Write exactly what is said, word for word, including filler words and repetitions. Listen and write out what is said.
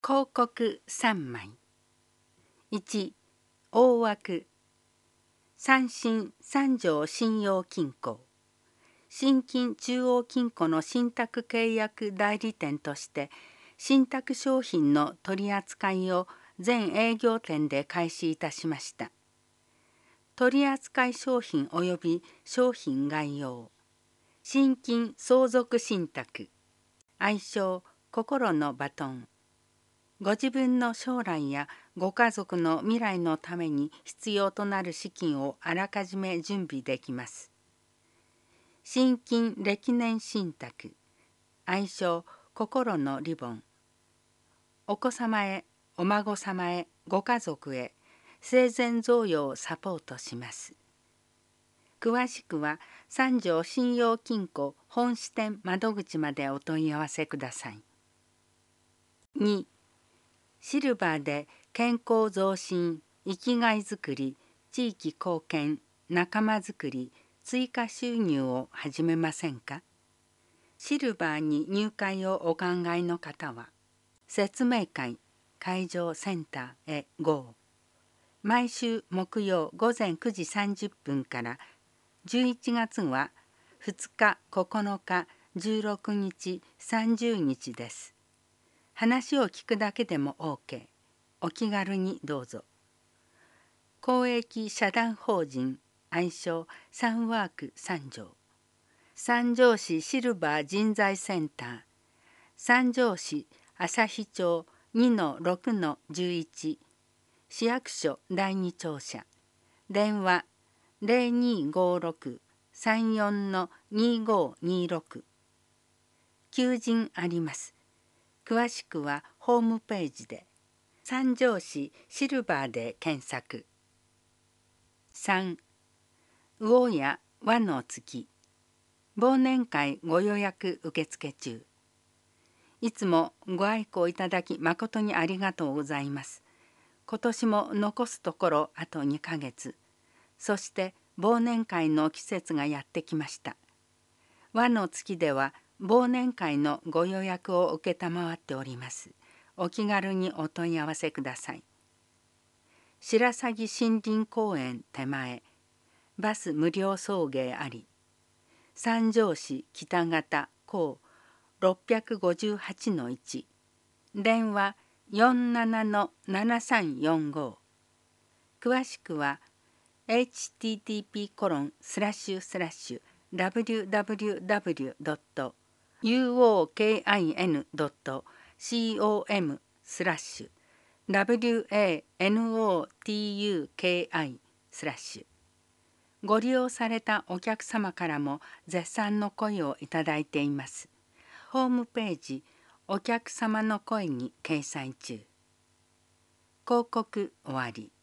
広告さんまい。いち、大枠。三信三条信用金庫。信金中央金庫の信託契約代理店として信託商品の取り扱いを全営業店で開始いたしました。取扱商品及び商品概要。信金相続信託。愛称心のバトン。ご自分の将来やご家族の未来のために必要となる資金をあらかじめ準備できます。信金歴年信託。愛称心のリボン。お子様へ、お孫様へ、ご家族へ生前贈与をサポートします。詳しくは三条信用金庫本支店窓口までお問い合わせください。に、シルバーで健康増進、生きがいづくり、地域貢献、仲間づくり、追加収入を始めませんか？シルバーに入会をお考えの方は、説明会、会場センターへ ゴー。毎週木曜午前くじさんじゅっぷんから、じゅういちがつはふつか、ここのか、じゅうろくにち、さんじゅうにちです。話を聞くだけでも オーケー。お気軽にどうぞ。公益社団法人愛称サンワーク三条。三条市シルバー人材センター。三条市旭町 にのろくのじゅういち。市役所だいに庁舎。電話ゼロにーごーろく さんよんのにーごーにーろく。求人あります。詳しくはホームページで。三条市シルバーで検索。さん、魚屋和の月。忘年会ご予約受付中。いつもご愛顧いただき誠にありがとうございます。今年も残すところあとにかげつ。そして忘年会の季節がやってきました。和の月では忘年会のご予約を承っております。お気軽にお問い合わせください。白鷺森林公園手前、バス無料送迎あり。三条市北方甲ろっぴゃくごじゅうはちのいち。電話よんななのななさんよんご。詳しくは エイチティーティーピーコロンスラッシュスラッシュダブリューダブリューダブリュードットユーオーケーアイエヌドットコムスラッシュ ダブリューエーエヌオーティーユーケーアイ スラッシュ。ご利用されたお客様からも絶賛の声をいただいています。ホームページお客様の声に掲載中。広告終わり。